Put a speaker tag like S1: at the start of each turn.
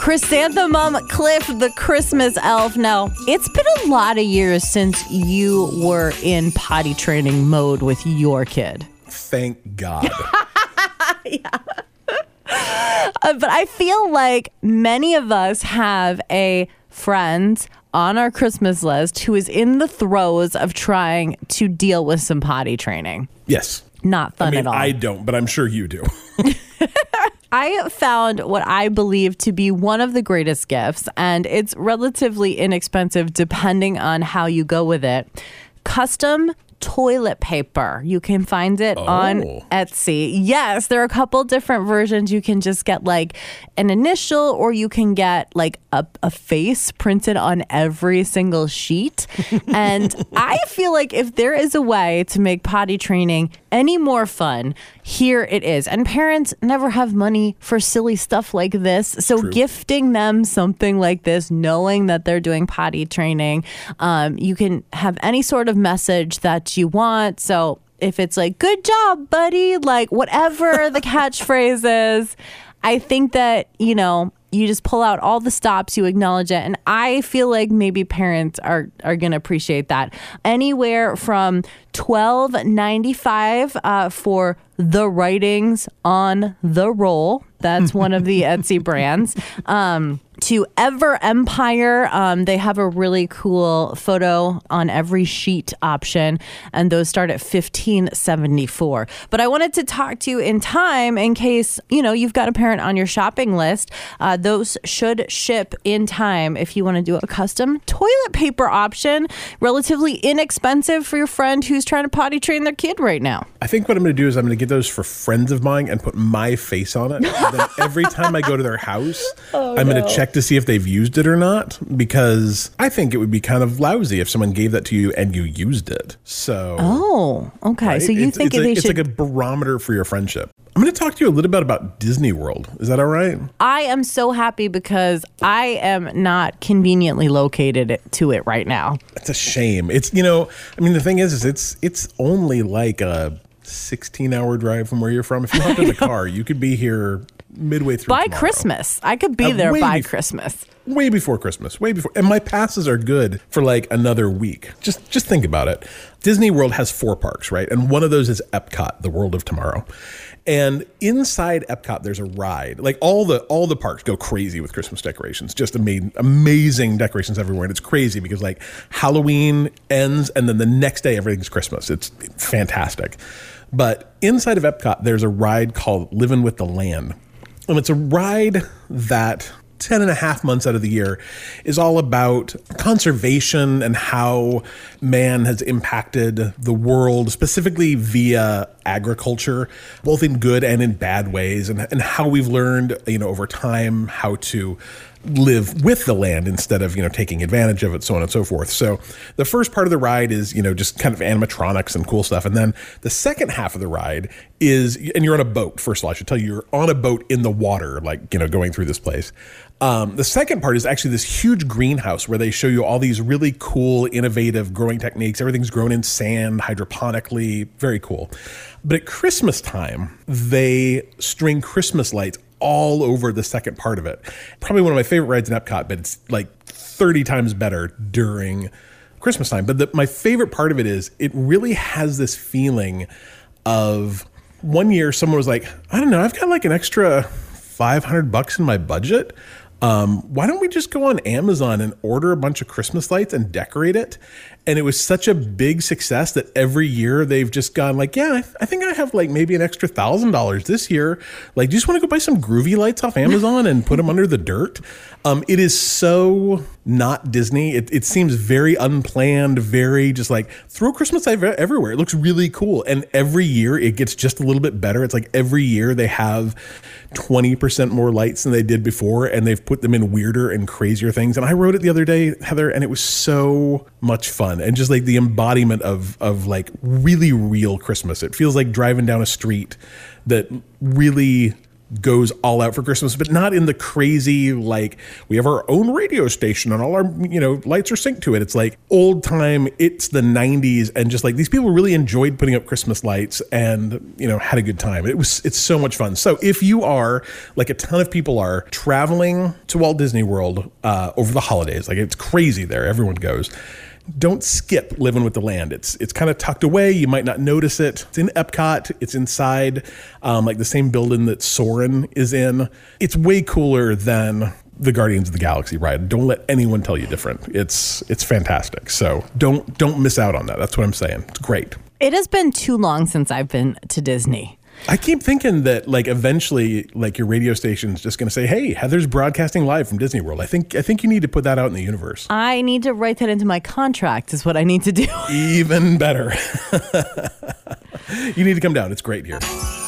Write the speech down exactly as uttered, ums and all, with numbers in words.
S1: Chrysanthemum Cliff, the Christmas elf. Now, it's been a lot of years since you were in potty training mode with your kid.
S2: Thank God.
S1: Yeah. Uh, but I feel like many of us have a friend on our Christmas list who is in the throes of trying to deal with some potty training.
S2: Yes.
S1: Not fun
S2: I mean,
S1: at all.
S2: I don't, but I'm sure you do.
S1: I found what I believe to be one of the greatest gifts, and it's relatively inexpensive depending on how you go with it. Custom toilet paper. You can find it oh. on Etsy. Yes, there are a couple different versions. You can just get like an initial, or you can get like a, a face printed on every single sheet. And I feel like if there is a way to make potty training any more fun, here it is. And parents never have money for silly stuff like this. So True. Gifting them something like this, knowing that they're doing potty training, um, you can have any sort of message that you want. So if it's like, good job, buddy, like whatever the catchphrase is, I think that, you know, you just pull out all the stops, you acknowledge it. And I feel like maybe parents are, are going to appreciate that. Anywhere from twelve ninety-five uh, for the writings on the roll. That's one of the Etsy brands. Um, to Ever Empire, um, they have a really cool photo on every sheet option, and those start at fifteen seventy-four. But I wanted to talk to you in time in case, you know, you've got a parent on your shopping list. Uh, those should ship in time if you want to do a custom toilet paper option, relatively inexpensive for your friend who's trying to potty train their kid right now.
S2: I think what I'm going to do is I'm going to get those for friends of mine and put my face on it. And then every time I go to their house, oh, I'm no. going to check to see if they've used it or not, because I think it would be kind of lousy if someone gave that to you and you used it. So,
S1: oh, okay.
S2: Right?
S1: So you
S2: it's,
S1: think
S2: it's,
S1: they
S2: a,
S1: should...
S2: it's like a barometer for your friendship. I'm going to talk to you a little bit about Disney World. Is that all right?
S1: I am so happy because I am not conveniently located to it right now.
S2: It's a shame. It's, you know, I mean, the thing is, is it's it's only like a sixteen hour drive from where you're from. If you hopped in the car, you could be here midway through
S1: by
S2: tomorrow.
S1: Christmas. I could be uh, there by be- Christmas.
S2: Way before Christmas, way before. And my passes are good for like another week. Just just think about it. Disney World has four parks, right? And one of those is Epcot, the World of Tomorrow. And inside Epcot, there's a ride. Like all the all the parks go crazy with Christmas decorations. Just amazing, amazing decorations everywhere. And it's crazy because like Halloween ends and then the next day everything's Christmas. It's fantastic. But inside of Epcot, there's a ride called Living with the Land. And it's a ride that ten and a half months out of the year is all about conservation and how man has impacted the world, specifically via agriculture, both in good and in bad ways, and, and how we've learned, you know, over time how to live with the land instead of, you know, taking advantage of it, so on and so forth. So the first part of the ride is, you know, just kind of animatronics and cool stuff. And then the second half of the ride is, and you're on a boat. First of all, I should tell you, you're on a boat in the water, like, you know, going through this place. Um, the second part is actually this huge greenhouse where they show you all these really cool, innovative growing techniques. Everything's grown in sand, hydroponically, very cool. But at Christmas time, they string Christmas lights all over the second part of it. Probably one of my favorite rides in Epcot, but it's like thirty times better during Christmas time. But the, my favorite part of it is it really has this feeling of, one year someone was like, I don't know, I've got like an extra five hundred bucks in my budget. Um, why don't we just go on Amazon and order a bunch of Christmas lights and decorate it? And it was such a big success that every year they've just gone like, yeah, I, th- I think I have like maybe an extra thousand dollars this year. Like, do you just want to go buy some groovy lights off Amazon and put them under the dirt? Um, it is so not Disney. It, it seems very unplanned, very just like throw Christmas lights everywhere. It looks really cool. And every year it gets just a little bit better. It's like every year they have twenty percent more lights than they did before, and they've put them in weirder and crazier things. And I rode it the other day, Heather, and it was so much fun. And just like the embodiment of of like really real Christmas. It feels like driving down a street that really goes all out for Christmas, but not in the crazy, like, we have our own radio station and all our, you know, lights are synced to it. It's like old time, it's the nineties, and just like these people really enjoyed putting up Christmas lights and, you know, had a good time. It was, it's so much fun. So if you are, like a ton of people are, traveling to Walt Disney World uh, over the holidays, like it's crazy there, everyone goes. Don't skip Living with the Land. It's it's kind of tucked away. You might not notice it. It's in Epcot. It's inside um, like the same building that Soarin' is in. It's way cooler than the Guardians of the Galaxy ride. Don't let anyone tell you different. It's it's fantastic. So don't don't miss out on that. That's what I'm saying. It's great.
S1: It has been too long since I've been to Disney.
S2: I keep thinking that like eventually like your radio station's just going to say, "Hey, Heather's broadcasting live from Disney World." I think I think you need to put that out in the universe.
S1: I need to write that into my contract is what I need to do.
S2: Even better. You need to come down. It's great here.